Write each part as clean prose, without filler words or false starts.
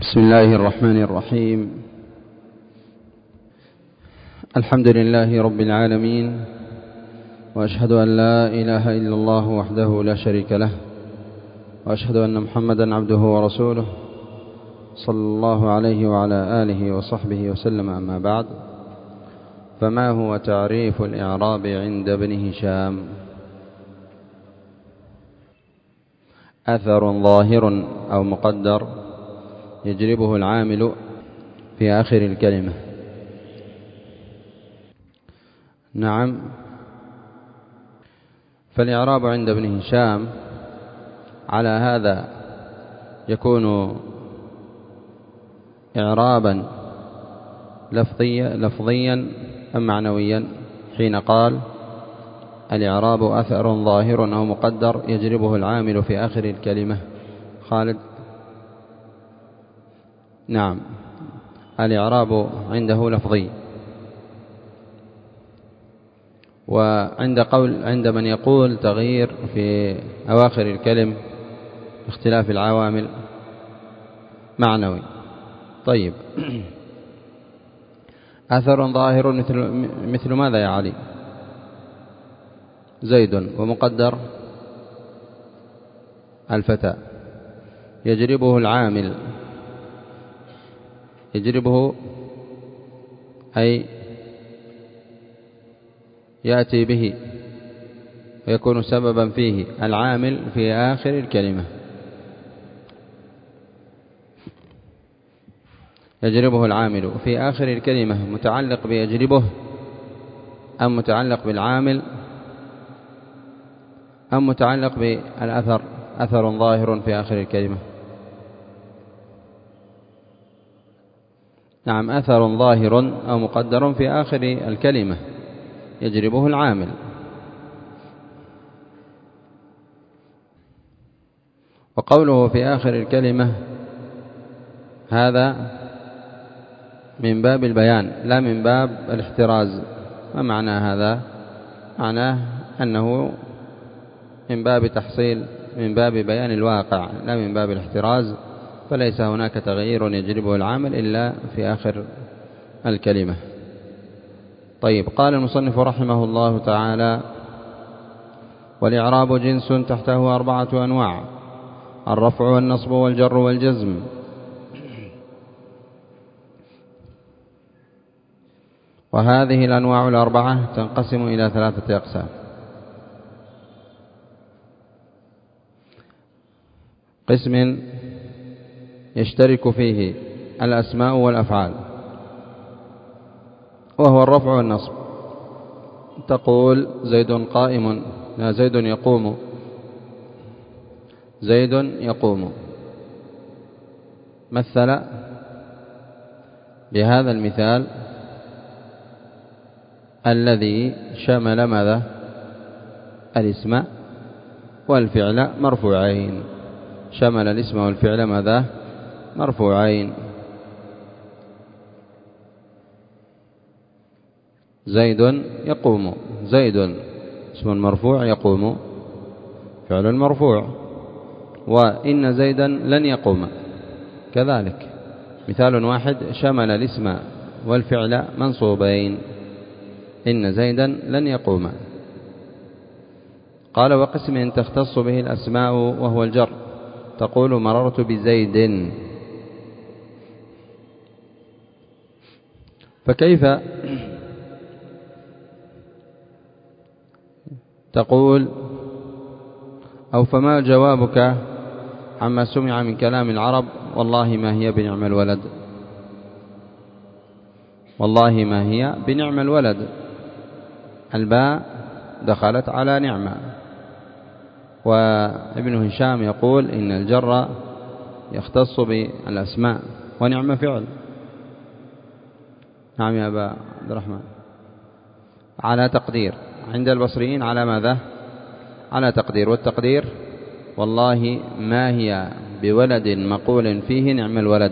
بسم الله الرحمن الرحيم. الحمد لله رب العالمين، وأشهد أن لا إله إلا الله وحده لا شريك له، وأشهد أن محمدا عبده ورسوله صلى الله عليه وعلى آله وصحبه وسلم. أما بعد، فما هو تعريف الإعراب عند ابن هشام؟ أثر ظاهر أو مقدر يجلبه العامل في آخر الكلمة. نعم، فالإعراب عند ابن هشام على هذا يكون إعرابا لفظيا أم معنويا؟ حين قال الإعراب أثر ظاهر أو مقدر يجلبه العامل في آخر الكلمة. خالد. نعم، الإعراب عنده لفظي، عند من يقول تغيير في أواخر الكلم اختلاف العوامل معنوي. طيب، أثر ظاهر مثل ماذا يا علي؟ زيد. ومقدر الفتى يجربه العامل، يجربه أي يأتي به ويكون سببا فيه العامل في آخر الكلمة. يجربه العامل في آخر الكلمة متعلق بيجربه أم متعلق بالعامل أم متعلق بالأثر؟ أثر ظاهر في آخر الكلمة. نعم، أثر ظاهر أو مقدر في آخر الكلمة يجربه العامل. وقوله في آخر الكلمة هذا من باب البيان لا من باب الاحتراز. ما معنى هذا؟ معناه أنه من باب تحصيل، من باب بيان الواقع لا من باب الاحتراز، فليس هناك تغيير يجلبه العامل إلا في آخر الكلمة. طيب، قال المصنف رحمه الله تعالى: والإعراب جنس تحته 4 أنواع: الرفع والنصب والجر والجزم. وهذه الأنواع 4 تنقسم إلى 3 أقسام: قسم يشترك فيه الأسماء والأفعال، وهو الرفع والنصب. تقول زيد قائم، لا، زيد يقوم، زيد يقوم. مثل بهذا المثال الذي شمل ماذا؟ الاسم والفعل مرفوعين. شمل الاسم والفعل ماذا؟ مرفوعين. زيد يقوم، زيد اسم مرفوع، يقوم فعل مرفوع. وإن زيدا لن يقوم كذلك مثال واحد شمل الاسم والفعل منصوبين: إن زيدا لن يقوم. قال: وقسم تختص به الأسماء وهو الجر. تقول مررت بزيد. فكيف تقول أو فما جوابك عما سمع من كلام العرب: والله ما هي بنعم الولد؟ والله ما هي بنعم الولد، الباء دخلت على نعمة. وابن هشام يقول إن الجر يختص بالأسماء ونعم فعل. نعم يا أبا عبد الرحمن. على تقدير عند البصريين على ماذا؟ على تقدير، والتقدير والله ما هي بولد مقول فيه نعم الولد.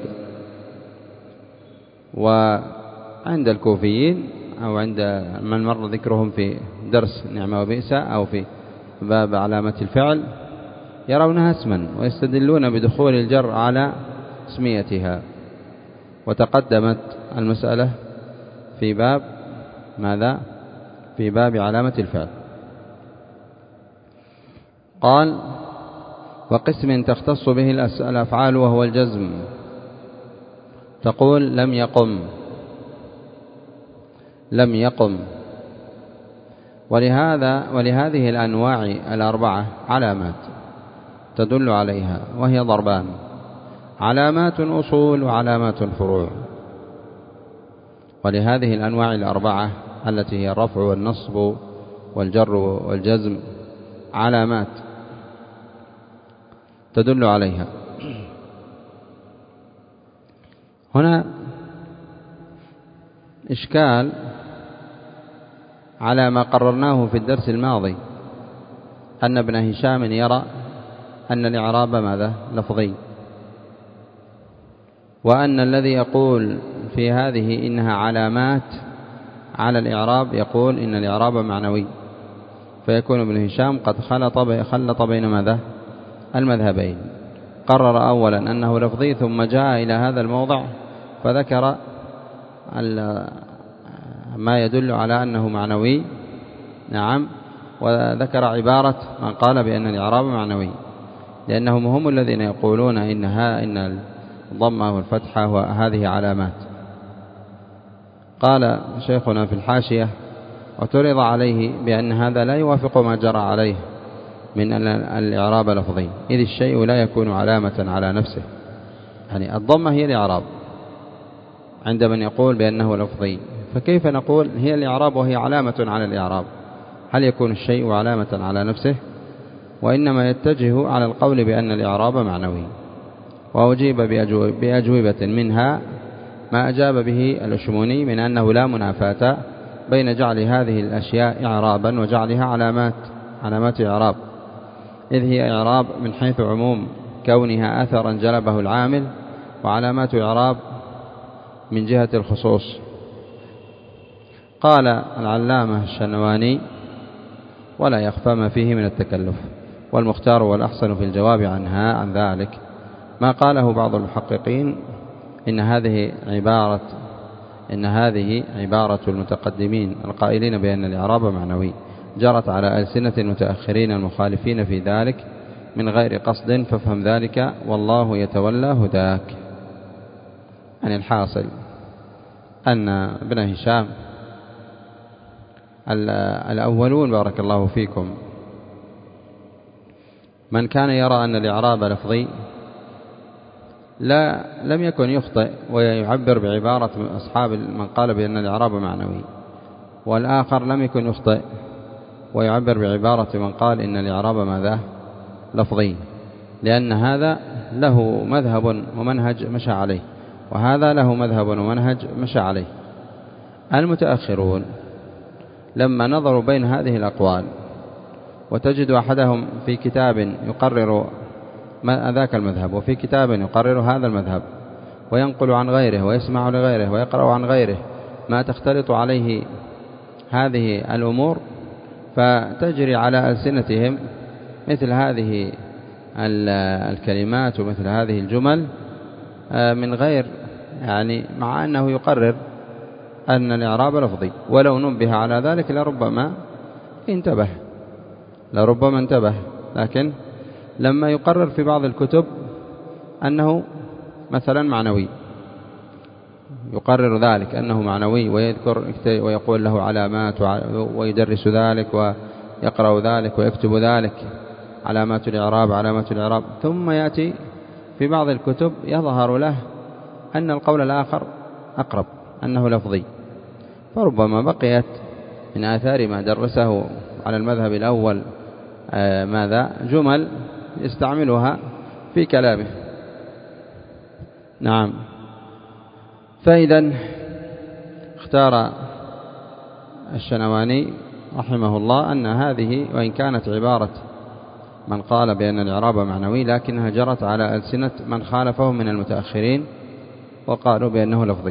وعند الكوفيين أو عند من مر ذكرهم في درس نعم وبئس أو في باب علامة الفعل يرونها اسما، ويستدلون بدخول الجر على اسميتها. وتقدمت المسألة في باب ماذا؟ في باب علامة الفعل. قال: وقسم تختص به الأفعال وهو الجزم، تقول لم يقم، لم يقم. ولهذه الأنواع الأربعة علامات تدل عليها، وهي ضربان: علامات أصول وعلامات فروع. ولهذه الأنواع الأربعة التي هي الرفع والنصب والجر والجزم علامات تدل عليها. هنا إشكال على ما قررناه في الدرس الماضي، أن ابن هشام يرى أن الإعراب ماذا؟ لفظي، وأن الذي يقول في هذه إنها علامات على الإعراب يقول إن الإعراب معنوي، فيكون ابن هشام قد خلط بين ماذا؟ المذهبين. قرر أولا أنه لفظي، ثم جاء إلى هذا الموضع فذكر ما يدل على أنه معنوي. نعم. وذكر عبارة من قال بأن الإعراب معنوي، لأنهم هم الذين يقولون إن الضمة والفتحة وهذه علامات. قال شيخنا في الحاشية: واعترض عليه بأن هذا لا يوافق ما جرى عليه من أن الإعراب لفظي، إذ الشيء لا يكون علامة على نفسه. يعني الضمة هي الإعراب عند من يقول بأنه لفظي، فكيف نقول هي الإعراب وهي علامة على الإعراب؟ هل يكون الشيء علامة على نفسه؟ وإنما يتجه على القول بأن الإعراب معنوي. وأجيب بأجوبة، منها ما أجاب به الأشموني من أنه لا منافاة بين جعل هذه الأشياء إعرابا وجعلها علامات إعراب، إذ هي إعراب من حيث عموم كونها أثرا جلبه العامل، وعلامات إعراب من جهة الخصوص. قال العلامة الشنواني: ولا يخفى ما فيه من التكلف، والمختار والأحسن في الجواب عن ذلك ما قاله بعض المحققين، إن هذه عبارة المتقدمين القائلين بأن الإعراب معنوي، جرت على ألسنة المتأخرين المخالفين في ذلك من غير قصد، فافهم ذلك والله يتولى هداك. يعني الحاصل أن ابن هشام الأولون بارك الله فيكم من كان يرى أن الإعراب لفظي لم يكن يخطئ ويعبر بعبارة أصحاب من قال بأن الإعراب معنوي، والآخر لم يكن يخطئ ويعبر بعبارة من قال إن الإعراب ماذا؟ لفظي، لأن هذا له مذهب ومنهج مشى عليه، وهذا له مذهب ومنهج مشى عليه. المتأخرون لما نظروا بين هذه الأقوال، وتجد أحدهم في كتاب يقرر ذاك المذهب، وفي كتاب يقرر هذا المذهب، وينقل عن غيره ويسمع لغيره ويقرأ عن غيره ما تختلط عليه هذه الأمور، فتجري على ألسنتهم مثل هذه الكلمات ومثل هذه الجمل من غير، يعني مع أنه يقرر أن الإعراب لفظي، ولو نبه على ذلك لربما انتبه، لكن لما يقرر في بعض الكتب أنه مثلا معنوي، يقرر ذلك أنه معنوي ويذكر ويقول له علامات ويدرس ذلك ويقرأ ذلك ويكتب ذلك علامات الإعراب، ثم يأتي في بعض الكتب يظهر له أن القول الآخر أقرب، أنه لفظي، فربما بقيت من آثار ما درسه على المذهب الأول جمل يستعملها في كلامه. نعم. فإذا اختار الشنواني رحمه الله أن هذه وإن كانت عبارة من قال بأن الإعراب معنوي، لكنها جرت على ألسنة من خالفهم من المتأخرين وقالوا بأنه لفظي.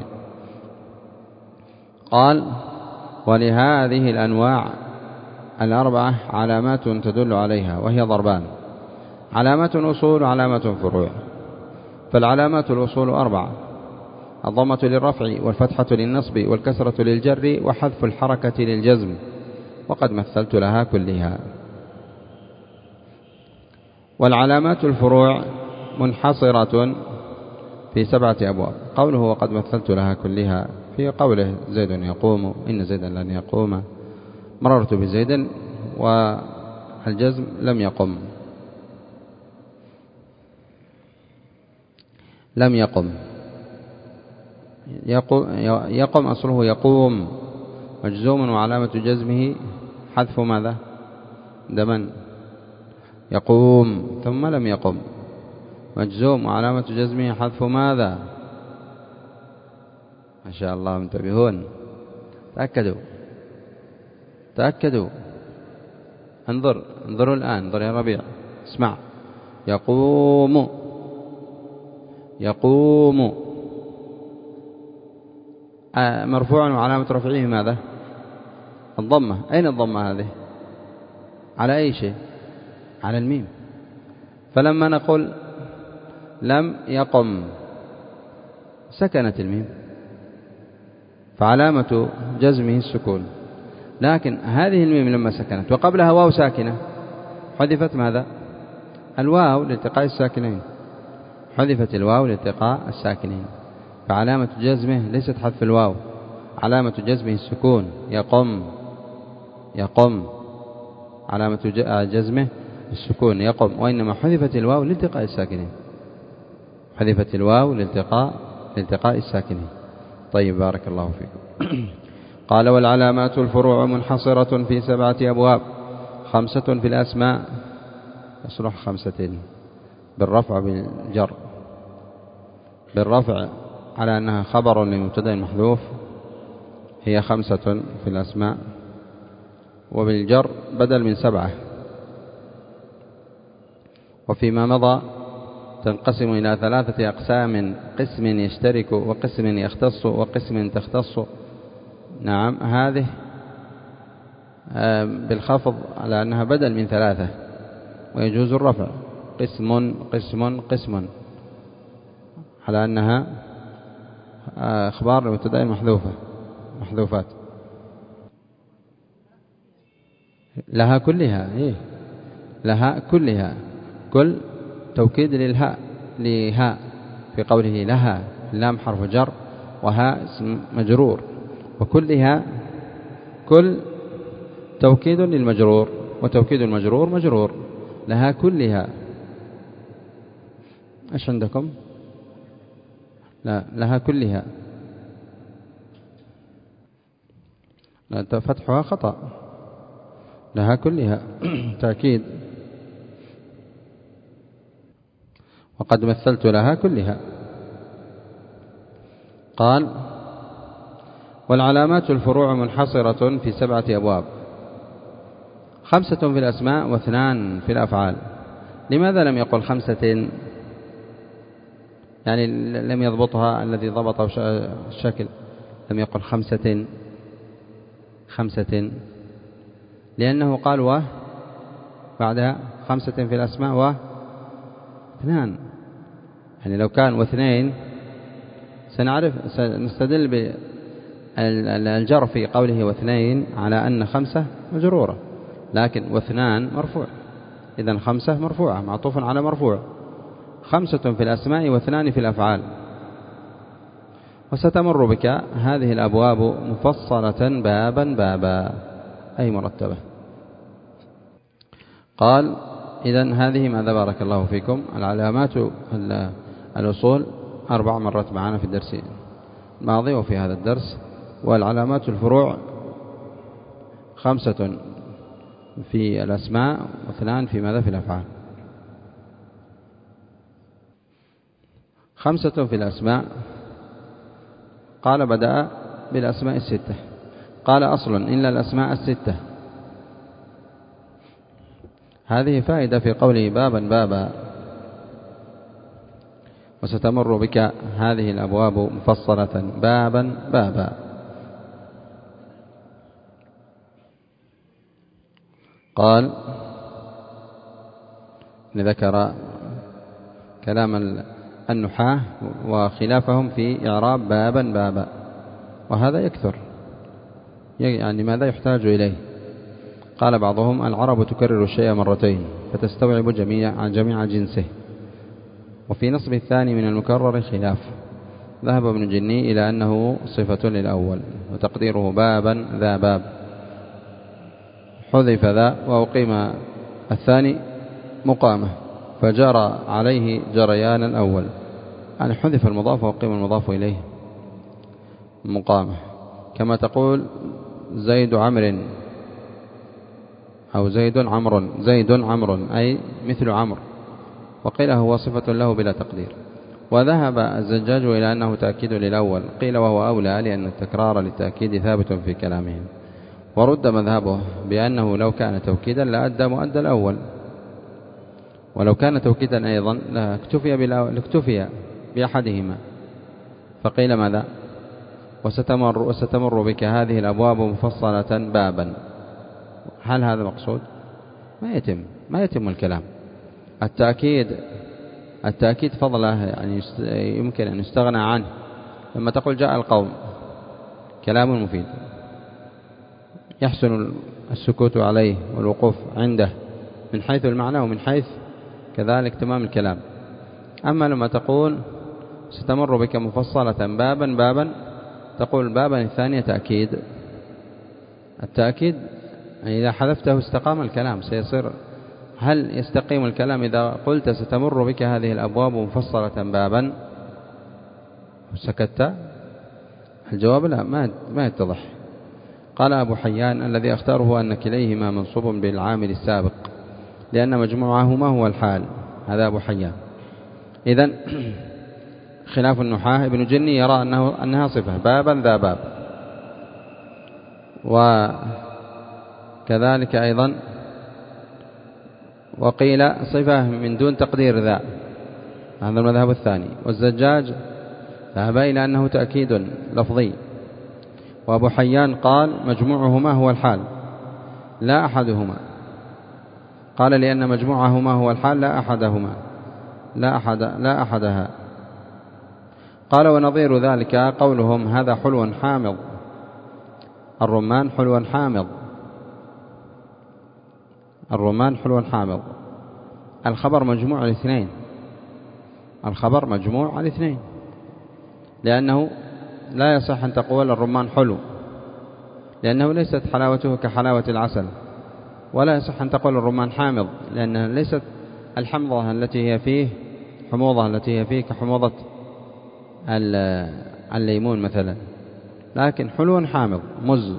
قال: ولهذه الأنواع الأربعة علامات تدل عليها، وهي ضربان: علامة أصول وعلامة فروع. فالعلامات الوصول 4: الضمة للرفع، والفتحة للنصب، والكسرة للجر، وحذف الحركة للجزم، وقد مثلت لها كلها. والعلامات الفروع منحصرة في 7 أبواب. قوله وقد مثلت لها كلها في قوله زيد يقوم، إن زيدا لن يقوم، مررت بزيد، والجزم لم يقم. لم يقم، يقم أصله يقوم، مجزوم وعلامة جزمه حذف ماذا؟ دمن. يقوم ثم لم يقم، مجزوم وعلامة جزمه حذف ماذا؟ ما شاء الله انتبهون، تأكدوا. انظروا الآن، انظر يا ربيع، اسمع. يقوم مرفوع وعلامة رفعه ماذا؟ الضمة. أين الضمة هذه؟ على أي شيء؟ على الميم. فلما نقول لم يقم سكنت الميم، فعلامة جزمه السكون. لكن هذه الميم لما سكنت وقبلها واو ساكنة حذفت ماذا؟ الواو لالتقاء الساكنين، حذفت الواو لالتقاء الساكنين، فعلامة جزمه ليست حذف الواو، علامة جزمه السكون. يقم علامة جزمه السكون يقم، وإنما حذفت الواو لالتقاء الساكنين، حذفت الواو لالتقاء الساكنين. طيب بارك الله فيكم. قال والعلامات الفروع منحصرة في 7 أبواب: 5 في الأسماء، يصلح 5 بالرفع بالجر، بالرفع على أنها خبر لمبتدأ محذوف هي 5 في الأسماء، وبالجر بدل من 7. وفيما مضى تنقسم إلى 3 أقسام: قسم يشترك، وقسم يختص، وقسم تختص. نعم، هذه بالخفض على أنها بدل من 3، ويجوز الرفع قسم على أنها أخبار لمبتدأ محذوفات. لها كلها، لها كلها، كل توكيد للهاء في قوله لها، اللام حرف جر وهاء اسم مجرور، وكلها كل توكيد للمجرور، وتوكيد المجرور مجرور. لها كلها. ايش عندكم؟ لا، لها كلها، لا فتحها خطأ، لها كلها تأكيد. وقد مثلت لها كلها. قال والعلامات الفروع منحصرة في 7 أبواب: 5 في الأسماء، و2 في الأفعال. لماذا لم يقل 5؟ يعني لم يضبطها الذي ضبط الشكل، لم يقل 5، لأنه قال بعدها 5 في الأسماء و2. يعني لو كان 2 سنستدل بالجر في قوله 2 على أن 5 مجرورة، لكن 2 مرفوع، إذن 5 مرفوعة معطوف على مرفوع. 5 في الأسماء و2 في الأفعال. وستمر بك هذه الأبواب مفصلة بابا أي مرتبة. قال إذن هذه ماذا بارك الله فيكم؟ العلامات الأصول 4 مرات معنا في الدرس الماضي وفي هذا الدرس. والعلامات الفروع 5 في الأسماء، و2 في ماذا؟ في الأفعال. 5 في الأسماء. قال بدأ بالأسماء 6. قال أصل إلا الأسماء 6. هذه فائدة في قوله بابا. وستمر بك هذه الأبواب مفصلة بابا. قال ذكر كلام النحاة وخلافهم في إعراب بابا بابا، وهذا يكثر، يعني ماذا يحتاج إليه؟ قال بعضهم: العرب تكرر الشيء مرتين فتستوعب جميع جنسه. وفي نصب الثاني من المكرر خلاف. ذهب ابن جني إلى أنه صفة للأول، وتقديره بابا ذا باب، حذف ذا وأقيم الثاني مقامة، فجرى عليه جريان الأول، يعني حذف المضاف وأقيم المضاف إليه مقامة. كما تقول زيد عمر أو زيد عمر أي مثل عمرو، وقيل هو صفة له بلا تقدير. وذهب الزجاج إلى أنه تأكيد للأول، قيل وهو أولى لأن التكرار للتأكيد ثابت في كلامهم. ورد مذهبه بأنه لو كان توكيدا لأدى مؤدى الأول، ولو كان توكيدا أيضا لاكتفي بأحدهما. فقيل ماذا؟ وستمر بك هذه الأبواب مفصلة بابا. هل هذا مقصود؟ ما يتم الكلام. التأكيد فضله يعني يمكن أن يستغنى عنه. لما تقول جاء القوم، كلام مفيد يحسن السكوت عليه والوقوف عنده من حيث المعنى ومن حيث كذلك تمام الكلام. أما لما تقول ستمر بك مفصلة بابا بابا، تقول بابا الثانية تأكيد. التأكيد إذا حذفته استقام الكلام، سيصير. هل يستقيم الكلام إذا قلت ستمر بك هذه الأبواب مفصلة بابا وسكت؟ الجواب لا، ما يتضح. قال أبو حيان: الذي أختاره أن كليهما منصوب بالعامل السابق لأن مجموعهما هو الحال. هذا أبو حيان. إذن خلاف النحاة، ابن جني يرى أنها صفة بابا ذا باب، وكذلك أيضا وقيل صفة من دون تقدير ذا، هذا المذهب الثاني. والزجاج ذهب إلى أنه تأكيد لفظي. وأبو حيان قال مجموعهما هو الحال لا أحدهما، قال لأن مجموعهما هو الحال لا أحدها. قال ونظير ذلك قولهم هذا حلو حامض، الرمان حلو حامض، الرمان حلو حامض. الخبر مجموع الاثنين، لأنه لا يصح أن تقول الرمان حلو، لأنه ليست حلاوته كحلاوة العسل، ولا يصح أن تقول الرمان حامض، لأنها ليست الحمضة التي هي فيه حموضة التي هي فيه كحموضة الليمون مثلا، لكن حلو حامض مز.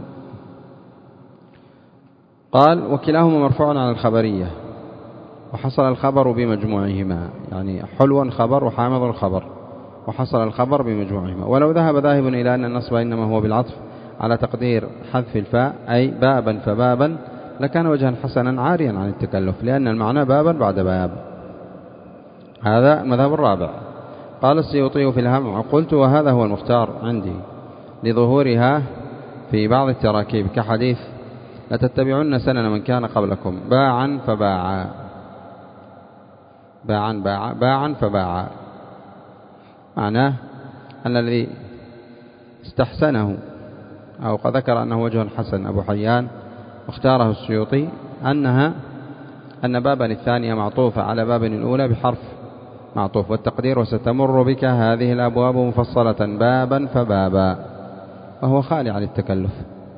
قال وكلاهما مرفوع على الخبرية، وحصل الخبر بمجموعهما، يعني حلو خبر وحامض الخبر، وحصل الخبر بمجموعهما. ولو ذهب ذاهب إلى أن النصب إنما هو بالعطف على تقدير حذف الفاء أي بابا فبابا لكان وجها حسنا عاريا عن التكلف، لأن المعنى بابا بعد باب. هذا مذهب الرابع. قال السيوطي في الهم قلت وهذا هو المختار عندي لظهورها في بعض التراكيب كحديث لتتبعن سنن من كان قبلكم باعا فباعا، باعا فباعا، معناه أن الذي استحسنه أو قد ذكر أنه وجه حسن أبو حيان واختاره السيوطي أن بابا الثانية معطوفة على باب الأولى بحرف معطوف، والتقدير وستمر بك هذه الأبواب مفصلة بابا فبابا، وهو خالي عن التكلف.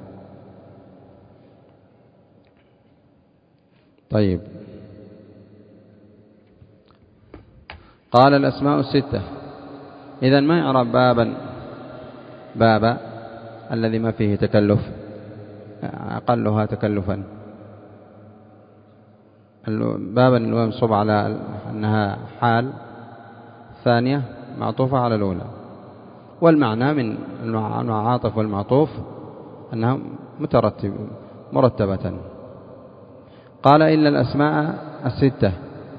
طيب، قال الأسماء الستة. إذن ما يعرب بابا الذي ما فيه تكلف، أقلها تكلفا، بابا المنصوب على أنها حال ثانية معطوفة على الأولى، والمعنى من المعاطف والمعطوف أنها مرتبة. قال إلا الأسماء الستة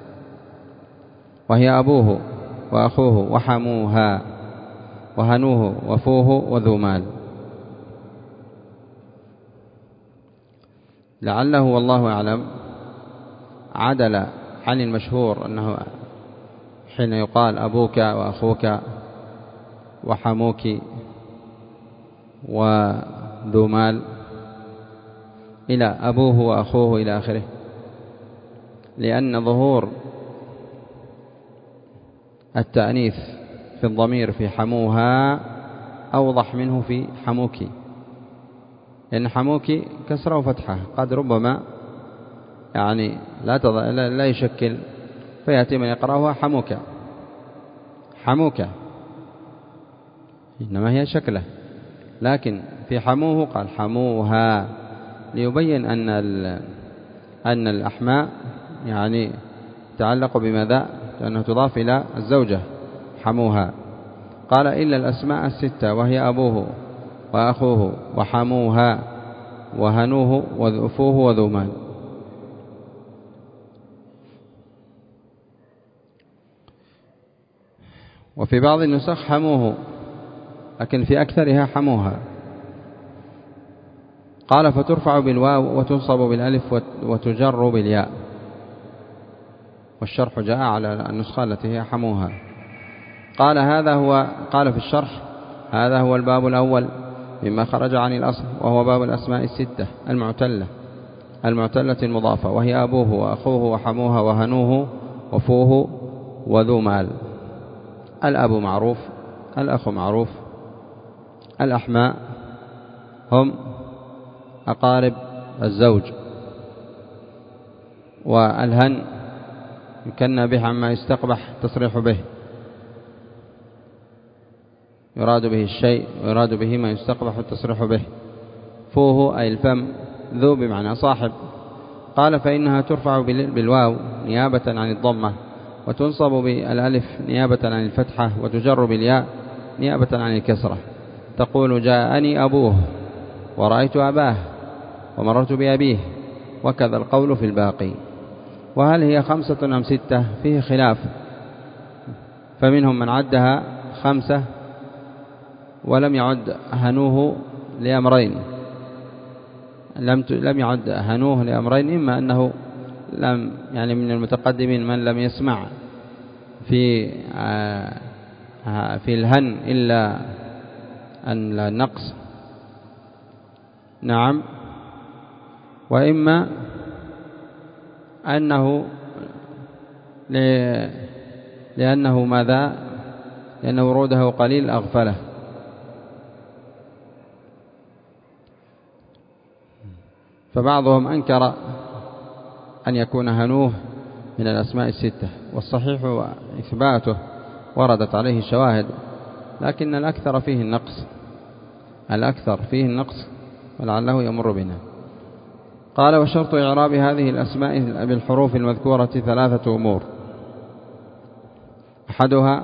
وهي أبوه وأخوه وحموها وهنوه وفوه وذو مال. لعله والله أعلم عدل عن المشهور أنه حين يقال أبوك وأخوك وحموك وذو مال إلى أبوه وأخوه إلى آخره، لأن ظهور التأنيث في الضمير في حموها أوضح منه في حموك، لأن حموك كسرة وفتحة قد ربما يعني لا يشكل، فيأتي من يقرأها حموك حموك، إنما هي شكله، لكن في حموه قال حموها ليبين أن الأحماء يعني تعلق بماذا؟ لأنه تضاف إلى الزوجة حموها. قال إلا الأسماء الستة وهي أبوه وأخوه وحموها وهنوه وذؤفوه وذو مال. وفي بعض النسخ حموه، لكن في أكثرها حموها. قال فترفع بالواو وتنصب بالألف وتجر بالياء، والشرح جاء على النسخة التي هي حموها. قال في الشرح هذا هو الباب الأول مما خرج عن الأصل، وهو باب الأسماء الستة المعتلة المضافة، وهي أبوه وأخوه وحموها وهنوه وفوه وذو مال. الأب معروف، الأخ معروف، الأحماء هم أقارب الزوج، والهن يكنى به عما يستقبح التصريح به، يراد به الشيء ويراد به ما يستقبح التصريح به. فوه أي الفم، ذو بمعنى صاحب. قال فإنها ترفع بالواو نيابة عن الضمة، وتنصب بالألف نيابة عن الفتحة، وتجر بالياء نيابة عن الكسرة. تقول جاءني أبوه ورأيت أباه ومررت بأبيه، وكذا القول في الباقي. وهل هي 5 أم 6 فيه خلاف، فمنهم من عدها 5 ولم يعد هنوه لأمرين، لم يعد هنوه لأمرين: إما أنه لم يعني من المتقدمين من لم يسمع في الهن إلا النقص، نعم، وإما أنه لأنه ماذا؟ لأن وروده قليل أغفله. فبعضهم أنكر أن يكون هنوه من الأسماء الستة، والصحيح إثباته، وردت عليه شواهد، لكن الأكثر فيه النقص ولعله يمر بنا. قال وشرط إعراب هذه الأسماء بالحروف المذكورة 3 أمور: أحدها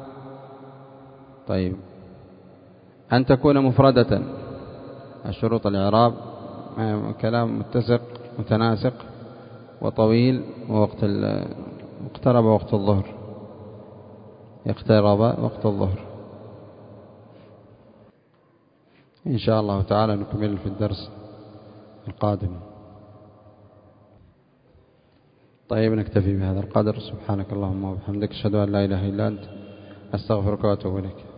أن تكون مفردة. الشروط الإعراب كلام متسق متناسق وطويل، واقترب وقت الظهر. إن شاء الله تعالى نكمل في الدرس القادم. نكتفي بهذا القدر. سبحانك اللهم وبحمدك، أشهد أن لا إله إلا أنت، أستغفرك وأتوب إليك.